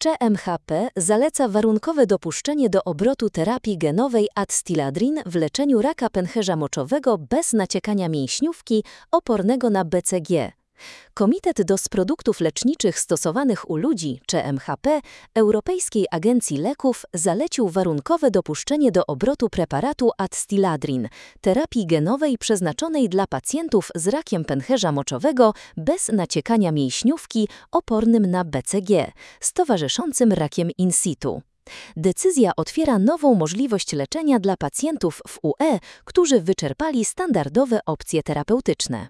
CMHP zaleca warunkowe dopuszczenie do obrotu terapii genowej Adstiladrin w leczeniu raka pęcherza moczowego bez naciekania mięśniówki opornego na BCG. Komitet do Produktów Leczniczych stosowanych u ludzi, CMHP, Europejskiej Agencji Leków zalecił warunkowe dopuszczenie do obrotu preparatu Adstiladrin, terapii genowej przeznaczonej dla pacjentów z rakiem pęcherza moczowego bez naciekania mięśniówki opornym na BCG, z towarzyszącym rakiem in situ. Decyzja otwiera nową możliwość leczenia dla pacjentów w UE, którzy wyczerpali standardowe opcje terapeutyczne.